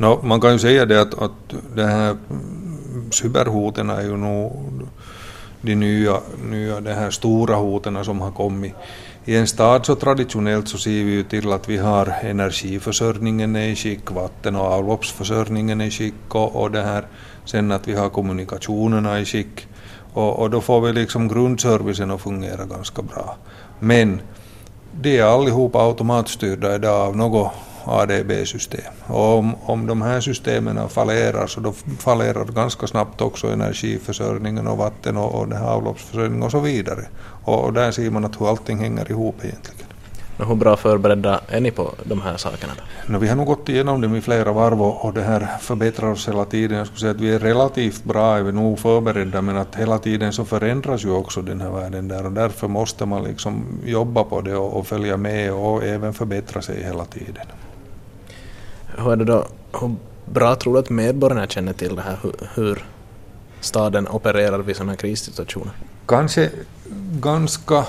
Man kan ju säga det att det här cyberhoten är ju nog de nya det här stora hoten som har kommit. I en stad så traditionellt så ser vi ju till att vi har energiförsörjningen i skick, vatten- och avloppsförsörjningen i skick och det här, sen att vi har kommunikationerna i skick och då får vi liksom grundservicen att fungera ganska bra. Men det är allihopa automatstyrda idag av något ADB-system. Och om de här systemen fallerar så då fallerar ganska snabbt också energiförsörjningen och vatten och det här avloppsförsörjningen och så vidare. Och där ser man att hur allting hänger ihop egentligen. Men hur bra förberedda är ni på de här sakerna då? Vi har nog gått igenom dem i flera varv och det här förbättrar oss hela tiden. Jag skulle säga att vi är relativt bra, är vi nog förberedda, men att hela tiden så förändras ju också den här världen där och därför måste man liksom jobba på det och följa med och även förbättra sig hela tiden. Hur är det då? Hur bra tror du att medborgarna känner till det här, hur staden opererar vid sådana här krissituationer? Kanske ganska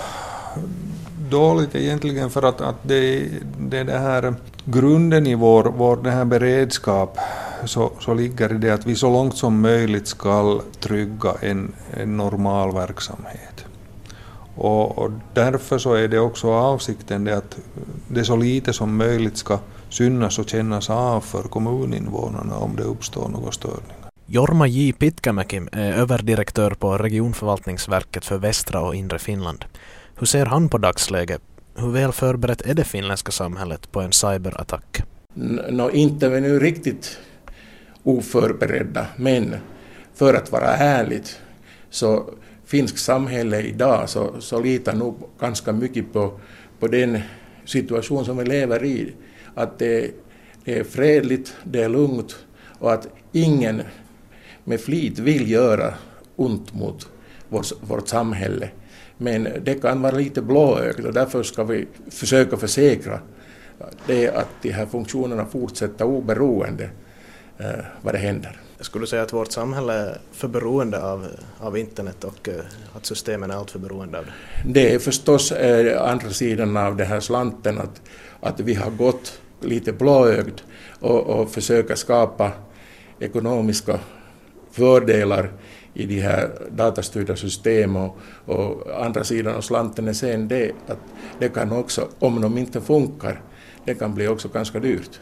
dåligt egentligen för att det här grunden i vår det här beredskap så ligger i det att vi så långt som möjligt ska trygga en normal verksamhet. Och därför så är det också avsikten det att det så lite som möjligt ska synas och kännas av för kommuninvånarna om det uppstår någon störning. Jorma J. Pitkämäki är överdirektör på regionförvaltningsverket för västra och inre Finland. Hur ser han på dagsläget? Hur väl förberett är det finländska samhället på en cyberattack? Inte är vi nu riktigt oförberedda, men för att vara ärligt så finsk samhälle idag så litar nog ganska mycket på den situation som vi lever i. Att det är fredligt, det är lugnt och att ingen med flit vill göra ont mot vårt samhälle. Men det kan vara lite blåögt och därför ska vi försöka försäkra det att de här funktionerna fortsätter oberoende vad det händer. Jag skulle säga att vårt samhälle är för beroende av internet och att systemen är allt för beroende av det. Det är förstås andra sidan av den här slanten att vi har gått lite blåögt och försöka skapa ekonomiska fördelar i de här datastyrda system och andra sidan av slanten är sen det att det kan också, om de inte funkar, det kan bli också ganska dyrt.